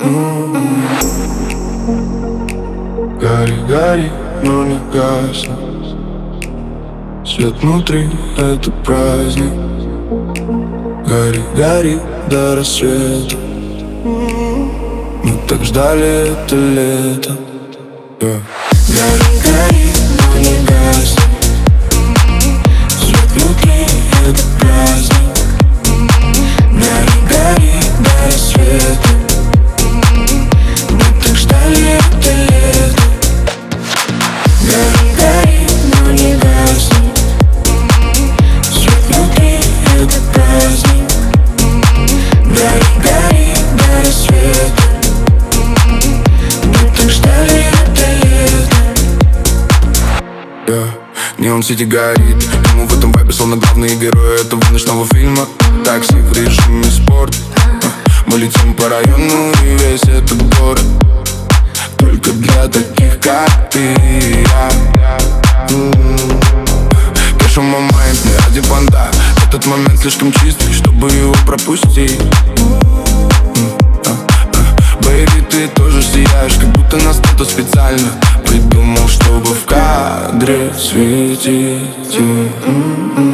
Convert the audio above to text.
Гори, гори, но не гаснет. Свет внутри — это праздник. Гори, гори до рассвета. Мы так ждали это лето. Гори, гори, но не гаснет. Свет внутри — это праздник. Гори, гори до рассвета. Мы так ждали это лето. Гори, гори, но не гаснет. Свет внутри — это праздник. Гори, гори до рассвета. Мы так ждали это лето. Неон Сити горит, ему в этом вайбе словно главные герои этого ночного фильма. Такси в режиме спорт. Мы летим по району и весь этот город только для таких, как ты и я. Кэш on my mind, не ради банда. Этот момент слишком чистый, чтобы его пропустить. Бэйби, ты тоже сияешь, как будто нас кто-то специально придумал, чтобы в кадре светить.